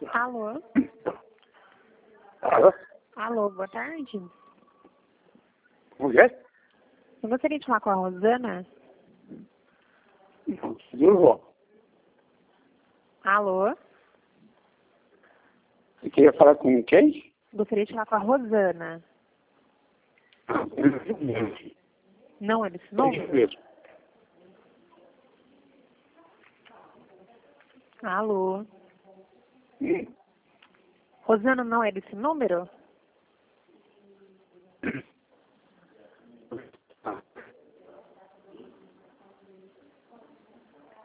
Alô? Alô? Alô, boa tarde. Mulher? Eu gostaria de falar com a Rosana. Viu? Alô? Você queria falar com quem? Gostaria de falar com a Rosana. Não é desse número? Alô? Rosana não é desse número?